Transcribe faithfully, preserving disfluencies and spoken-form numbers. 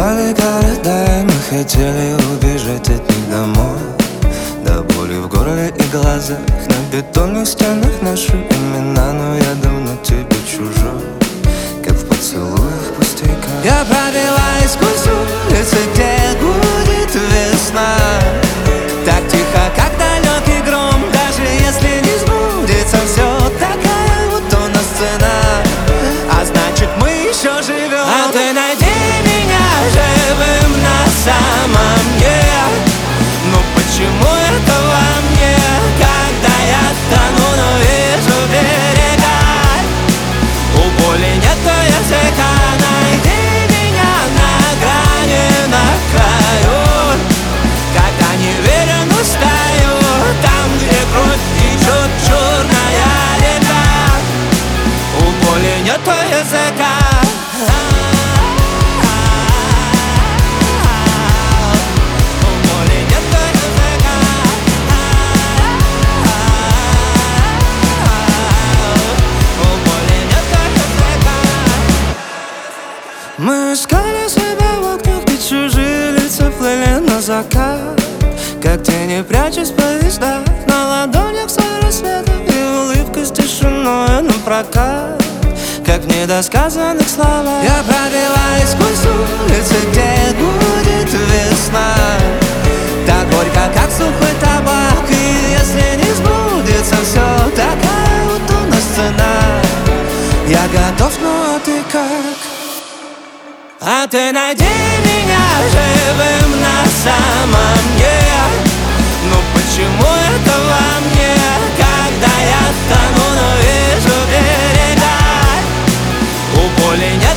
Миновали города, мы хотели убежать от них домой. До боли в горле и глазах, на бетонных стенах наши имена. Но я давно тебе чужой, как в поцелуях пустяка. Я пробиваюсь сквозь улицы, где гудит весна. Так тихо, как далекий гром, даже если не сбудется все. Такая вот у нас цена, а значит мы еще живем. А ты найди меня живым на самом деле. Ну почему это во мне, когда я тону, но вижу берега? У боли нету языка, найди меня на грани, на краю. Когда неуверенно стою, там, где кровь течет черная река. У боли нету языка. Мы искали себя в окнах, где чужие лица плыли на закат. Как тени, прячась в поездах, на ладонях свой рассвет и улыбка с тишиной напрокат. Как в недосказанных словах я пробиваюсь сквозь улицы, где будет весна. Так горько, как сухой табак, и если не сбудется все, такая вот у нас цена. Я готов, но ты как? А ты найди меня живым на самом деле. Ну почему это во мне, когда я тону, но вижу берега? У боли нет